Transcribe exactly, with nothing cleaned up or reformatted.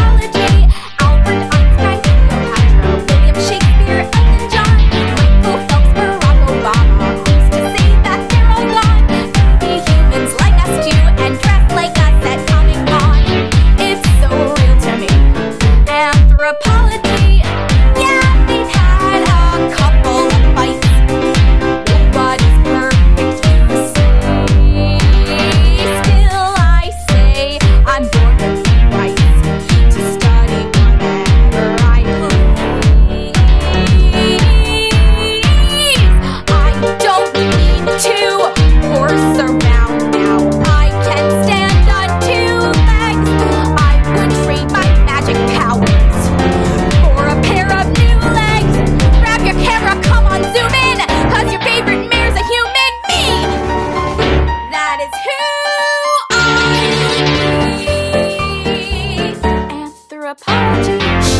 anthropology. Albert Einstein, Cleopatra, William Shakespeare, Elton John, Michael Phelps, Barack Obama. Who's to say that they're all gone? Be humans like us too, and dress like us at Comic Con. It's so real to me. Anthropology. Yeah, they've had a couple of fights. Nobody's perfect, you say. Still, I say I'm born with the rights to study whatever I please. I don't need to horse around now. I can stand on two legs. I would trade my magic powers for a pair of new legs. Grab your camera, come on, zoom in, cause your favorite mayor's a human being. That is who I would be. Anthropology.